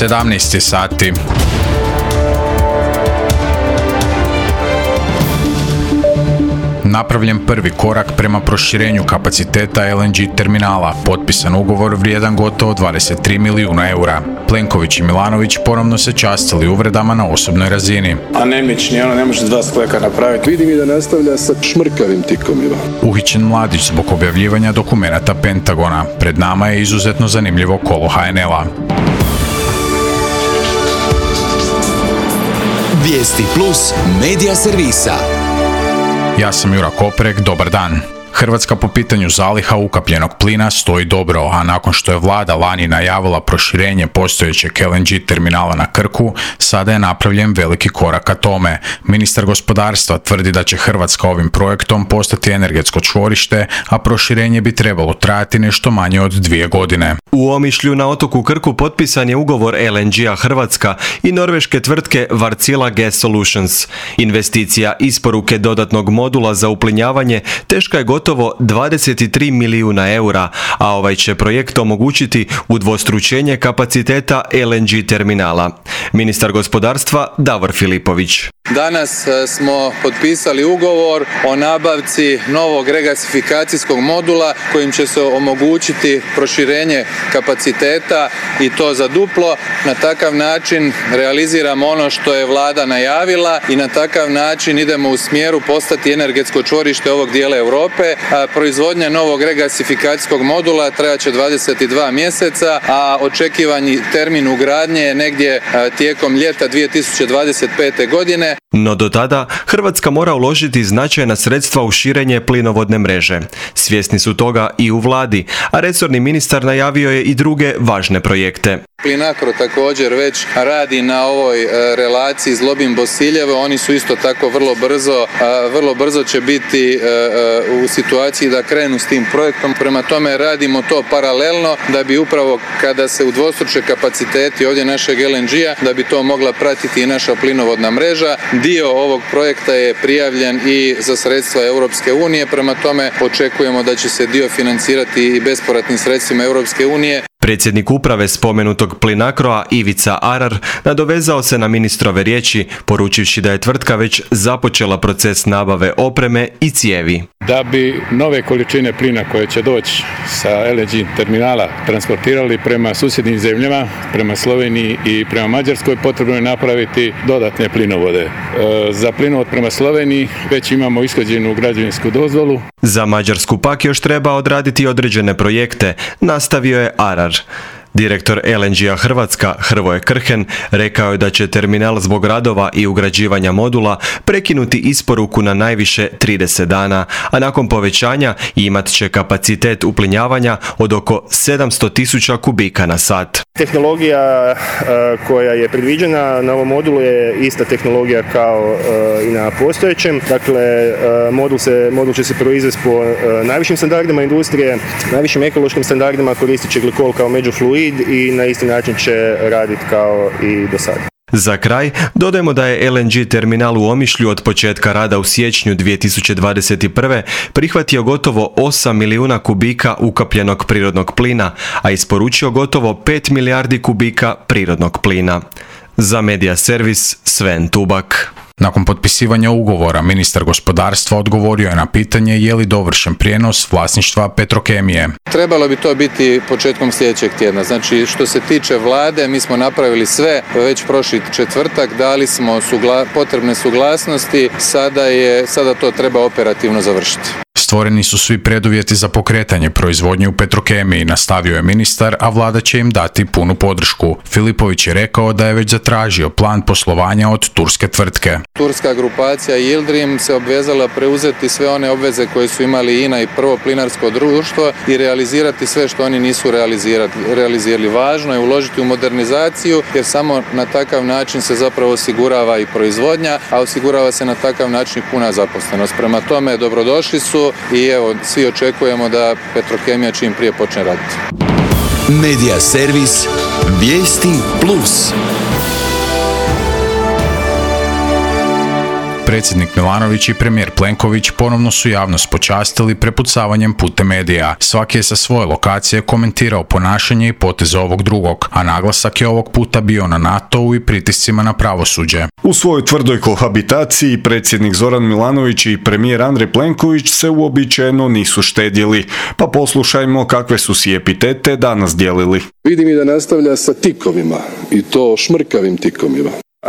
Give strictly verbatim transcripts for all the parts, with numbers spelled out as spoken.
sedamnaest sati. Napravljen prvi korak prema proširenju kapaciteta el en ge terminala, potpisan ugovor vrijedan gotovo dvadeset tri milijuna eura. Plenković i Milanović ponovno se častili uvredama na osobnoj razini. Anemični, ono ne može dva skleka napraviti. Vidim i da nastavlja sa šmrkavim tikovima. Uhićen mladić zbog objavljivanja dokumenata Pentagona. Pred nama je izuzetno zanimljivo kolo ha en el-a. Vijesti plus medija servisa. Ja sam Jura Koprek, dobar dan. Hrvatska po pitanju zaliha ukapljenog plina stoji dobro, a nakon što je vlada lani najavila proširenje postojećeg el en ge terminala na Krku, sada je napravljen veliki korak ka tome. Ministar gospodarstva tvrdi da će Hrvatska ovim projektom postati energetsko čvorište, a proširenje bi trebalo trajati nešto manje od dvije godine. U Omišlju na otoku Krku potpisan je ugovor el en ge-a Hrvatska i norveške tvrtke Wärtsilä Gas Solutions. Investicija isporuke dodatnog modula za uplinjavanje teška je gotovo dvadeset tri milijuna eura, a ovaj će projekt omogućiti udvostručenje kapaciteta el en ge terminala. Ministar gospodarstva Davor Filipović. Danas smo potpisali ugovor o nabavci novog regasifikacijskog modula kojim će se omogućiti proširenje kapaciteta i to za duplo. Na takav način realiziramo ono što je vlada najavila i na takav način idemo u smjeru postati energetsko čvorište ovog dijela Europe. A proizvodnja novog regasifikacijskog modula trajaće dvadeset dva mjeseca, a očekivani termin ugradnje je negdje tijekom ljeta dvije tisuće dvadeset pete. godine. No do tada Hrvatska mora uložiti značajna sredstva u širenje plinovodne mreže. Svjesni su toga i u vladi, a resorni ministar najavio je i druge važne projekte. Plinacro također već radi na ovoj relaciji Zlobin-Bosiljevo, oni su isto tako vrlo brzo, vrlo brzo će biti u situaciji da krenu s tim projektom. Prema tome radimo to paralelno da bi upravo kada se udvostruče kapaciteti ovdje našeg el en ge-a, da bi to mogla pratiti i naša plinovodna mreža. Dio ovog projekta je prijavljen i za sredstva Europske unije, prema tome očekujemo da će se dio financirati i bespovratnim sredstvima Europske unije. Predsjednik uprave spomenutog Plinacroa Ivica Arar nadovezao se na ministrove riječi, poručivši da je tvrtka već započela proces nabave opreme i cijevi. Da bi nove količine plina koje će doći sa el en ge terminala transportirali prema susjednim zemljama, prema Sloveniji i prema Mađarskoj, potrebno je napraviti dodatne plinovode. E, za plinovod prema Sloveniji već imamo ishođenu građevinsku dozvolu. Za Mađarsku pak još treba odraditi određene projekte, nastavio je Arar. Direktor el en ge-a Hrvatska Hrvoje Krhen rekao je da će terminal zbog radova i ugrađivanja modula prekinuti isporuku na najviše trideset dana, a nakon povećanja imat će kapacitet uplinjavanja od oko sedamsto tisuća kubika na sat. Tehnologija koja je predviđena na ovom modulu je ista tehnologija kao i na postojećem. Dakle, modul, se, modul će se proizvesti po najvišim standardima industrije, najvišim ekološkim standardima, koristit će glikol kao međufluid i na isti način će raditi kao i do sada. Za kraj, dodajemo da je el en ge terminal u Omišlju od početka rada u siječnju dvije tisuće dvadeset prve. prihvatio gotovo osam milijuna kubika ukapljenog prirodnog plina, a isporučio gotovo pet milijardi kubika prirodnog plina. Za Medija servis Sven Tubak. Nakon potpisivanja ugovora, ministar gospodarstva odgovorio je na pitanje je li dovršen prijenos vlasništva Petrokemije. Trebalo bi to biti početkom sljedećeg tjedna. Znači, što se tiče vlade, mi smo napravili sve, već prošli četvrtak, dali smo sugla- potrebne suglasnosti, sada, je, sada to treba operativno završiti. Stvoreni su svi preduvjeti za pokretanje proizvodnje u Petrokemiji, nastavio je ministar, a vlada će im dati punu podršku. Filipović je rekao da je već zatražio plan poslovanja od turske tvrtke. Turska grupacija Yildirim se obvezala preuzeti sve one obveze koje su imali I N A i Prvo plinarsko društvo i realizirati sve što oni nisu realizirali. Važno je uložiti u modernizaciju jer samo na takav način se zapravo osigurava i proizvodnja, a osigurava se na takav način i puna zaposlenost. Prema tome, dobrodošli su i evo, svi očekujemo da Petrokemija čim prije počne raditi. Medija servis Vijesti plus. predsjednik Milanović i premijer Plenković ponovno su javnost počastili prepucavanjem putem medija. Svaki je sa svoje lokacije komentirao ponašanje i poteze ovog drugog, a naglasak je ovog puta bio na NATO-u i pritiscima na pravosuđe. U svojoj tvrdoj kohabitaciji predsjednik Zoran Milanović i premijer Andrej Plenković se uobičajeno nisu štedjeli, pa poslušajmo kakve su si epitete danas dijelili. Vidim i da nastavlja sa tikovima, i to šmrkavim tikovima.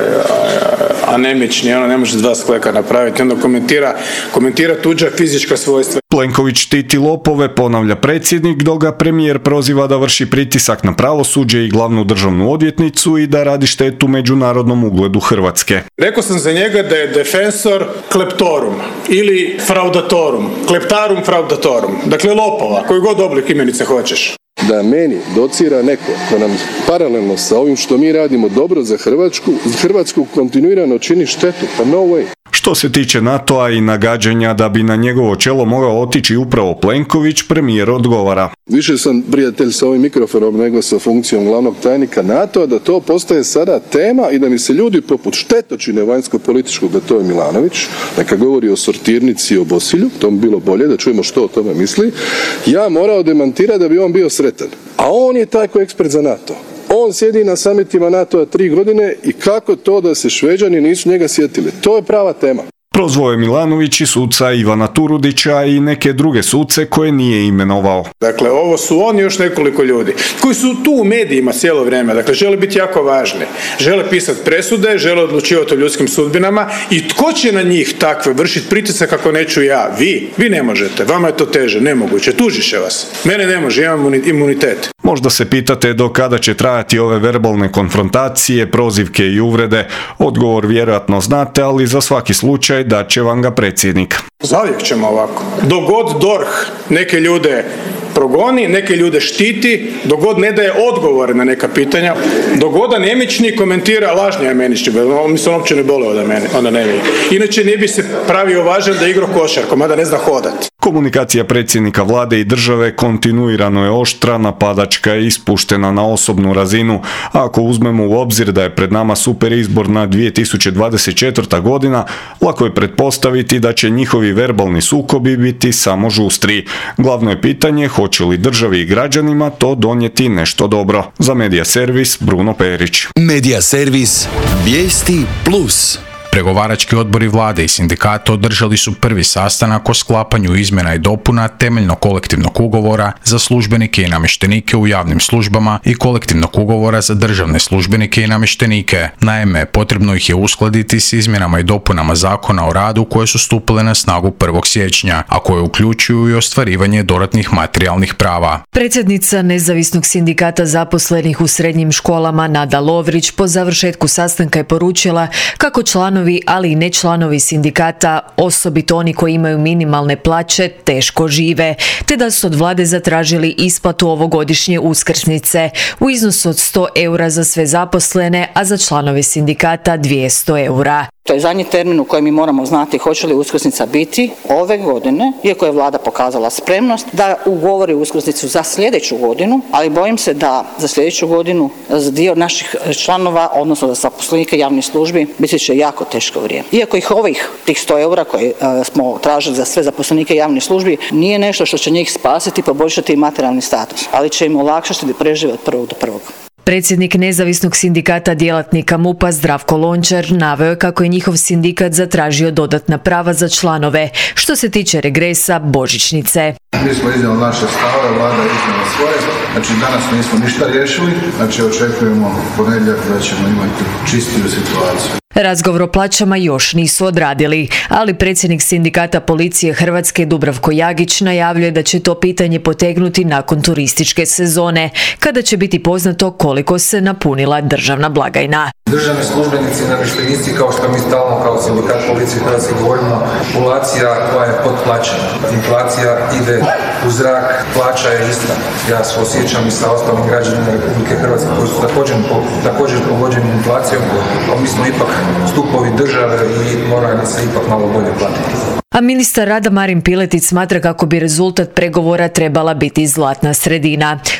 Anemični, ono ne može dva skleka napraviti, onda komentira, komentira tuđa fizička svojstva. Plenković štiti lopove, ponavlja predsjednik, dok ga premijer proziva da vrši pritisak na pravosuđe i glavnu državnu odvjetnicu i da radi štetu međunarodnom ugledu Hrvatske. Rekao sam za njega da je defensor kleptorum ili fraudatorum, kleptarum fraudatorum, dakle lopova, koji god oblik imenice hoćeš. Da meni docira neko ko nam paralelno sa ovim što mi radimo dobro za Hrvatsku, Hrvatsku kontinuirano čini štetu, pa no way. Što se tiče NATO-a i nagađanja da bi na njegovo čelo mogao otići upravo Plenković, premijer odgovara. Više sam prijatelj sa ovim mikrofonom nego sa funkcijom glavnog tajnika NATO-a, da to postaje sada tema i da mi se ljudi poput štetočine vanjsko-političkog, da to je Milanović, neka govori o sortirnici i o Bosilju, to bi bilo bolje da čujemo što o tome misli, ja morao demantirati da bi on bio sretan. A on je taj koji je ekspert za NATO. On sjedi na samitima NATO-a tri godine i kako to da se Šveđani nisu njega sjetili. To je prava tema. Prozvao je Milanović i suca Ivana Turudića i neke druge suce koje nije imenovao. Dakle, ovo su oni još nekoliko ljudi koji su tu u medijima cijelo vrijeme, dakle, žele biti jako važni. Žele pisati presude, žele odlučivati o ljudskim sudbinama i tko će na njih takve vršiti pritisak ako neću ja? Vi? Vi ne možete. Vama je to teže, nemoguće. Tužit će vas. Mene ne može, imam imunitet. Možda se pitate do kada će trajati ove verbalne konfrontacije, prozivke i uvrede. Odgovor vjerojatno znate, ali za svaki slučaj dat će vam ga predsjednik. Zavijek ćemo ovako. Dok god D O R H neke ljude progoni, neke ljude štiti, dok god ne daje odgovore na neka pitanja, dok god anemični komentira lažni anemični, mi se on uopće ne bole od anemije. Inače ne bi se pravio važan da igra košarku, mada ne zna hodati. Komunikacija predsjednika vlade i države kontinuirano je oštra, napadačka i ispuštena na osobnu razinu. A ako uzmemo u obzir da je pred nama super izborna dvije tisuće dvadeset četvrta. godina, lako je pretpostaviti da će njihovi verbalni sukobi biti samo žustri. Glavno je pitanje hoće li državi i građanima to donijeti nešto dobro. Za Medija Servis, Bruno Perić. Medija Servis, vijesti plus. Pregovarački odbori vlade i sindikata održali su prvi sastanak o sklapanju izmjena i dopuna temeljnog kolektivnog ugovora za službenike i namještenike u javnim službama i kolektivnog ugovora za državne službenike i namještenike. Naime, potrebno ih je uskladiti s izmjenama i dopunama Zakona o radu koje su stupile na snagu prvog siječnja, a koje uključuju i ostvarivanje dodatnih materijalnih prava. Predsjednica Nezavisnog sindikata zaposlenih u srednjim školama Nada Lovrić po završetku sastanka je poručila kako članovi, ali i ne članovi sindikata, osobito oni koji imaju minimalne plaće, teško žive, te da su od vlade zatražili isplatu ovogodišnje uskrsnice u iznosu od sto eura za sve zaposlene, a za članove sindikata dvjesto eura. To je zadnji termin u kojem mi moramo znati hoće li uskrsnica biti ove godine, iako je vlada pokazala spremnost da ugovori uskrsnicu za sljedeću godinu, ali bojim se da za sljedeću godinu za dio naših članova, odnosno za zaposlenike javnih službi, biti će jako teško vrijeme. Iako ih ovih tih sto eura koje uh, smo tražili za sve zaposlenike javnih službi nije nešto što će njih spasiti i poboljšati materijalni status, ali će im olakšati da prežive od prvog do prvog. Predsjednik Nezavisnog sindikata djelatnika M U P-a Zdravko Lončar naveo je kako je njihov sindikat zatražio dodatna prava za članove, što se tiče regresa, božićnice. Mi smo iznijeli naše stavove, vlada je iznijela svoje, znači danas nismo ništa riješili, znači očekujemo ponedjeljak da ćemo imati čistiju situaciju. Razgovor o plaćama još nisu odradili, ali predsjednik sindikata policije Hrvatske Dubravko Jagić najavljuje da će to pitanje potegnuti nakon turističke sezone, kada će biti poznato koliko se napunila državna blagajna. Državni službenici i namještenici, kao što mi stalno kao sindikat policije Hrvatske govorimo, populacija koja je potplaćena. Inflacija ide u zrak, plaća je ista. Ja se osjećam i sa ostalim građanima Republike Hrvatske koji su također, također pogođeni inflacijom, ali mi smo ipak stupovi države i mora nas se ipak malo bolje platiti. A ministar rada Marin Piletić smatra kako bi rezultat pregovora trebala biti zlatna sredina.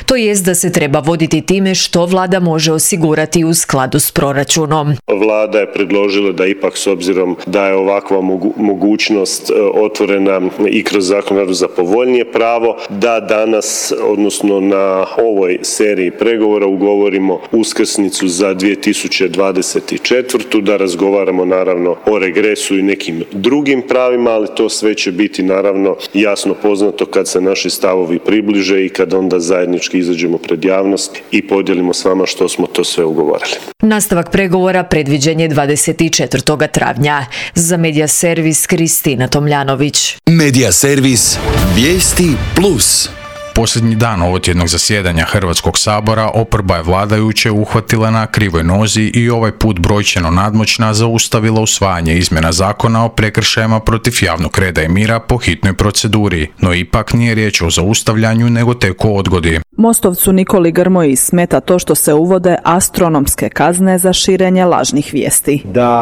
to jest da se treba voditi time što vlada može osigurati u skladu s proračunom. Vlada je predložila da ipak s obzirom da je ovakva mogu, mogućnost otvorena i kroz zakon za povoljnije pravo, da danas, odnosno na ovoj seriji pregovora ugovorimo uskrsnicu za dvije tisuće dvadeset četvrtu, da razgovaramo naravno o regresu i nekim drugim pravima, ali to sve će biti naravno jasno poznato kad se naši stavovi približe i kad onda zajednički izađemo pred javnost i podijelimo s vama što smo to sve ugovorili. Nastavak pregovora predviđen je dvadeset četvrtog travnja. Za Medija servis Kristina Tomljanović. Medija servis Vijesti plus. Posljednji dan ovotjednog zasjedanja Hrvatskog sabora oporba je vladajuće uhvatila na krivoj nozi i ovaj put brojčano nadmoćna zaustavila usvajanje izmjena zakona o prekršajima protiv javnog reda i mira po hitnoj proceduri, no ipak nije riječ o zaustavljanju nego tek o odgodi. Mostovcu Nikoli Grmoji smeta to što se uvode astronomske kazne za širenje lažnih vijesti.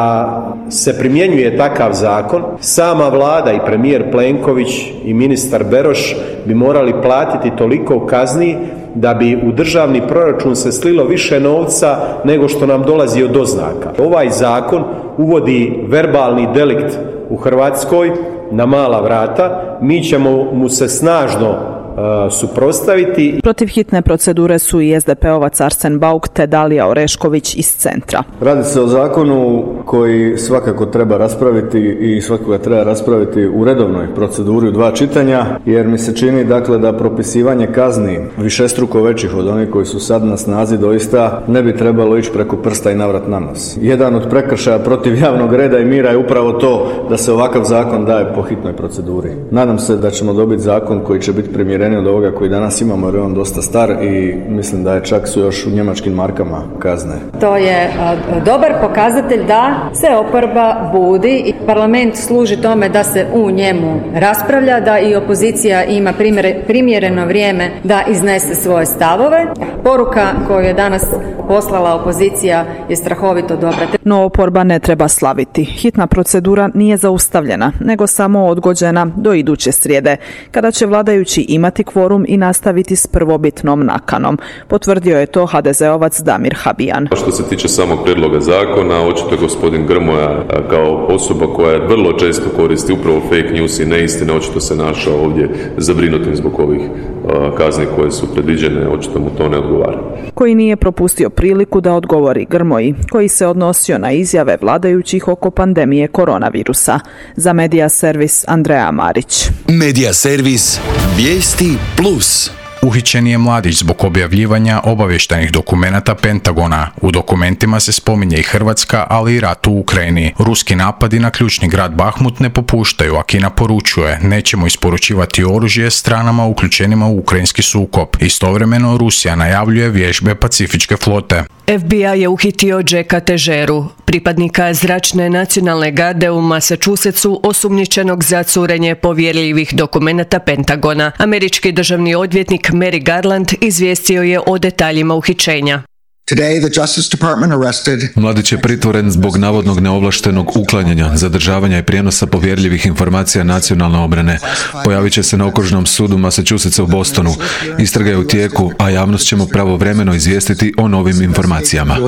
Da se primjenjuje takav zakon, sama vlada i premijer Plenković i ministar Beroš bi morali platiti toliko kazni da bi u državni proračun se slilo više novca nego što nam dolazi od doznaka. Ovaj zakon uvodi verbalni delikt u Hrvatskoj na mala vrata. Mi ćemo mu se snažno suprotstaviti. Protiv hitne procedure su i es de pe ovac Arsen Bauk te Dalija Orešković iz Centra. Radi se o zakonu koji svakako treba raspraviti i svakako ga treba raspraviti u redovnoj proceduri u dva čitanja, jer mi se čini dakle da propisivanje kazni višestruko većih od onih koji su sad na snazi doista ne bi trebalo ići preko prsta i navrat na nos. Jedan od prekršaja protiv javnog reda i mira je upravo to da se ovakav zakon daje po hitnoj proceduri. Nadam se da ćemo dobiti zakon koji će biti primjeren od ovoga koji danas imamo, jer je on dosta star i mislim da je čak su još u njemačkim markama kazne. To je dobar pokazatelj da se oporba budi i parlament služi tome da se u njemu raspravlja, da i opozicija ima primjereno vrijeme da iznese svoje stavove. Poruka koju je danas poslala opozicija je strahovito dobra. No oporba ne treba slaviti. Hitna procedura nije zaustavljena, nego samo odgođena do iduće srijede, kada će vladajući imati kvorum i nastaviti s prvobitnom nakanom. Potvrdio je to ha de ze ovac Damir Habijan. Što se tiče samog prijedloga zakona, očito je gospodin Grmoja kao osoba koja vrlo često koristi upravo fake news i neistine, očito se našao ovdje zabrinutim zbog ovih kazni koje su predviđene, očito mu to ne odgovara. Koji nije propustio priliku da odgovori Grmoji, koji se odnosio na izjave vladajućih oko pandemije koronavirusa. Za Medija servis Andreja Marić. Medija servis Vijesti plus. Uhićen je mladić zbog objavljivanja obavještajnih dokumenata Pentagona. U dokumentima se spominje i Hrvatska, ali i rat u Ukrajini. Ruski napadi na ključni grad Bahmut ne popuštaju, a Kina poručuje: nećemo isporučivati oružje stranama uključenima u ukrajinski sukob. Istovremeno Rusija najavljuje vježbe Pacifičke flote. ef bi aj je uhitio Jacka Težeru, pripadnika zračne nacionalne garde u Massachusettsu, osumnjičenog za curenje povjerljivih dokumenata Pentagona. Američki državni odvjetnik Merrick Garland izvijestio je o detaljima uhićenja. Today, the Justice Department arrested... Mladić je pritvoren zbog navodnog neovlaštenog uklanjanja, zadržavanja i prijenosa povjerljivih informacija nacionalne obrane. Pojavit će se na okružnom sudu Massachusettsa u Bostonu. Istraga je u tijeku, a javnost ćemo pravovremeno izvijestiti o novim informacijama.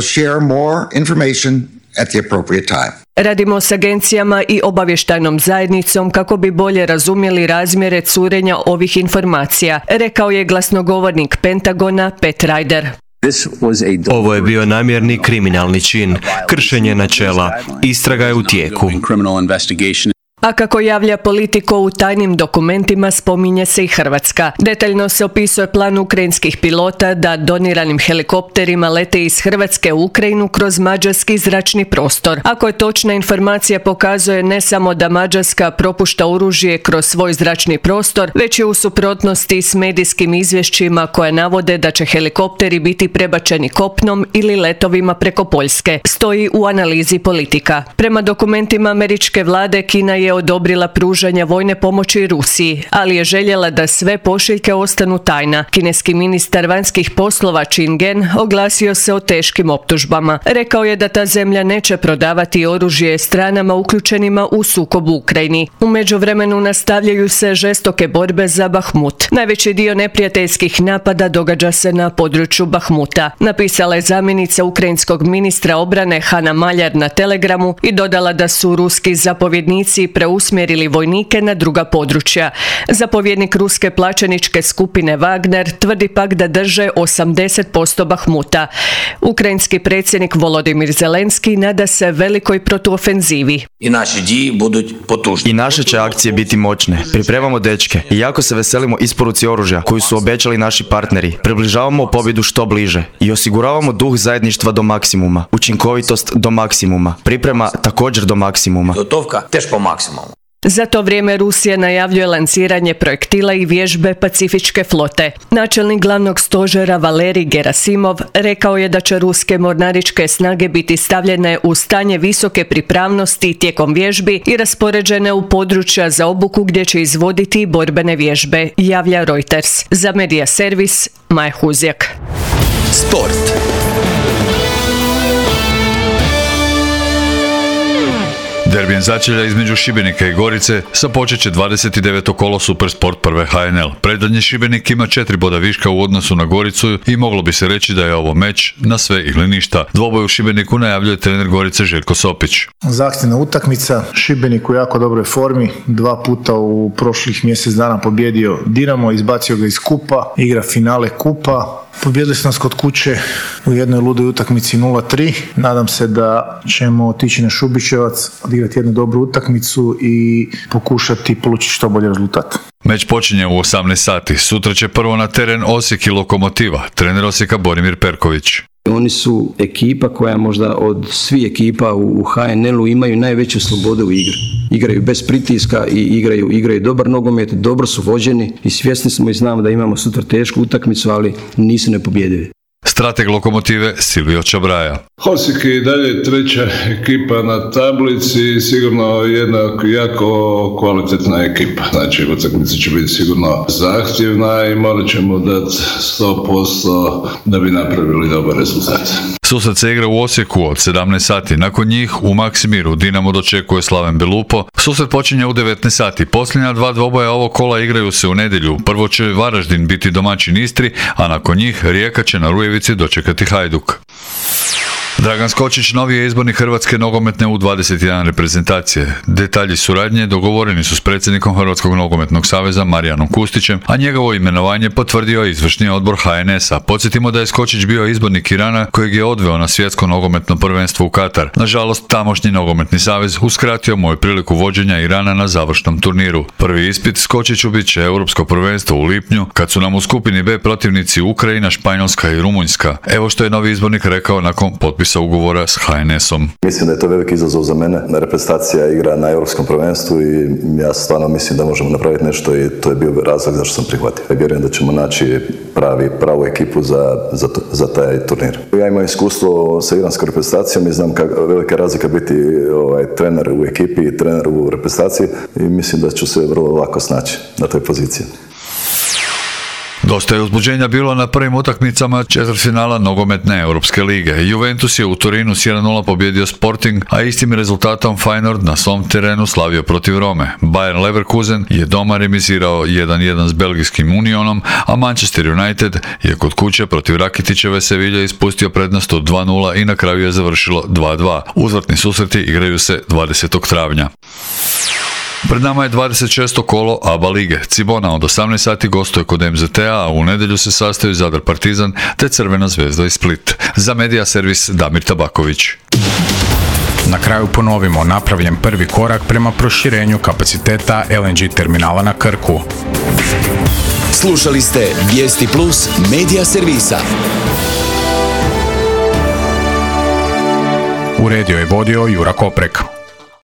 Radimo s agencijama i obavještajnom zajednicom kako bi bolje razumjeli razmjere curenja ovih informacija, rekao je glasnogovornik Pentagona Pat Ryder. Ovo je bio namjerni kriminalni čin, kršenje načela. Istraga je u tijeku. A kako javlja Politico, u tajnim dokumentima spominje se i Hrvatska. Detaljno se opisuje plan ukrajinskih pilota da doniranim helikopterima lete iz Hrvatske u Ukrajinu kroz mađarski zračni prostor. Ako je točna informacija, pokazuje ne samo da Mađarska propušta oružje kroz svoj zračni prostor, već je u suprotnosti s medijskim izvješćima koje navode da će helikopteri biti prebačeni kopnom ili letovima preko Poljske, stoji u analizi Politika. Prema dokumentima američke vlade, Kina je je odobrila pružanje vojne pomoći Rusiji, ali je željela da sve pošiljke ostanu tajna. Kineski ministar vanjskih poslova Qin Gen oglasio se o teškim optužbama. Rekao je da ta zemlja neće prodavati oružje stranama uključenima u sukob u Ukrajini. U međuvremenu nastavljaju se žestoke borbe za Bahmut. Najveći dio neprijateljskih napada događa se na području Bahmuta, napisala je zamjenica ukrajinskog ministra obrane Hanna Maljar na Telegramu i dodala da su ruski zapovjednici preusmjerili vojnike na druga područja. Zapovjednik ruske plaćeničke skupine Wagner tvrdi pak da drže osamdeset posto Bahmuta. Ukrajinski predsjednik Volodimir Zelenski nada se velikoj protuofenzivi. I naše diji budu potužni. I naše će akcije biti moćne. Pripremamo dečke i jako se veselimo isporuci oružja koju su obećali naši partneri. Približavamo pobjedu što bliže i osiguravamo duh zajedništva do maksimuma, učinkovitost do maksimuma, priprema također do maksimuma. Gotovka tež po maksimumu. Za to vrijeme Rusija najavljuje lanciranje projektila i vježbe Pacifičke flote. Načelnik glavnog stožera Valerij Gerasimov rekao je da će ruske mornaričke snage biti stavljene u stanje visoke pripravnosti tijekom vježbi i raspoređene u područja za obuku gdje će izvoditi borbene vježbe, javlja Reuters. Za Medija servis, Maja Huzjak. Sport. Derbijem začelja između Šibenika i Gorice započet će dvadeset deveto kolo Supersport prve H N L. Predvodni Šibenik ima četiri boda viška u odnosu na Goricu i moglo bi se reći da je ovo meč na sve ili ništa. Dvoboj u Šibeniku najavljuje trener Gorice Željko Sopić. Zahtjevna utakmica, Šibenik u jako dobroj formi, dva puta u prošlih mjesec dana pobjedio Dinamo, izbacio ga iz kupa, igra finale kupa. Pobjedili su nas kod kuće u jednoj ludoj utakmici nula tri. Nadam se da ćemo otići na Šubićevac, odigrati jednu dobru utakmicu i pokušati polučiti što bolji rezultat. Meč počinje u osamnaest sati. Sutra će prvo na teren Osijek i Lokomotiva. Trener Osijeka Boromir Perković. Oni su ekipa koja možda od svih ekipa u H N L-u imaju najveću slobodu u igri. Igraju bez pritiska i igraju, igraju dobar nogomet, dobro su vođeni i svjesni smo i znamo da imamo sutra tešku utakmicu, ali nisu nepobjedivi. Strateg Lokomotive Silvio Čabraja. Osijek je i dalje treća ekipa na tablici i sigurno jedna jako kvalitetna ekipa. Znači, utakmica će biti sigurno zahtjevna i morat ćemo dati sto posto da bi napravili dobar rezultat. Susret se igra u Osijeku od sedamnaest sati. Nakon njih u Maksimiru Dinamo dočekuje Slaven Belupo. Susret počinje u devetnaest sati. Posljednja dva dvoboja ovog kola igraju se u nedjelju. Prvo će Varaždin biti domaćin Istri, a nakon njih Rijeka će na Rujevici dočekati Hajduk. Dragan Skočić novi je izbornik Hrvatske nogometne U dvadeset jedan reprezentacije. Detalji suradnje dogovoreni su s predsjednikom Hrvatskog nogometnog saveza Marijanom Kustićem, a njegovo imenovanje potvrdio izvršni odbor H N S-a. Podsjetimo da je Skočić bio izbornik Irana kojeg je odveo na svjetsko nogometno prvenstvo u Katar. Nažalost, tamošnji nogometni savez uskratio mu je priliku vođenja Irana na završnom turniru. Prvi ispit Skočiću bit će europsko prvenstvo u lipnju, kad su nam u skupini B protivnici Ukrajina, Španjolska i Rumunjska. Evo što je novi izbornik rekao nakon potpisa sa ugovora s H N S-om. Mislim da je to veliki izazov za mene. Reprezentacija igra na europskom prvenstvu i ja stvarno mislim da možemo napraviti nešto i to je bio razlog zašto sam prihvatio. Ja vjerujem da ćemo naći pravi, pravu ekipu za, za, za taj turnir. Ja imam iskustvo sa iranskom reprezentacijom i znam kako velika razlika biti ovaj, trener u ekipi i trener u reprezentaciji i mislim da ću se vrlo lako snaći na toj poziciji. Dosta je uzbuđenja bilo na prvim utakmicama četvrtfinala nogometne Europske lige. Juventus je u Torinu s jedan nula pobjedio Sporting, a istim rezultatom Feyenoord na svom terenu slavio protiv Rome. Bayer Leverkusen je doma remizirao jedan jedan s belgijskim Unionom, a Manchester United je kod kuće protiv Rakitićeve Sevilje ispustio prednost od dva nula i na kraju je završilo dva dva. Uzvratni susreti igraju se dvadesetog travnja. Pred nama je dvadeset šesto kolo A B A lige. Cibona od osamnaest sati gostuje kod M Z T A, a u nedjelju se sastaju Zadar Partizan te Crvena zvezda i Split. Za Medija servis Damir Tabaković. Na kraju ponovimo, napravljen prvi korak prema proširenju kapaciteta L N G terminala na Krku. Slušali ste Vijesti Plus Medija servisa. Uredio je vodio Jura Koprek.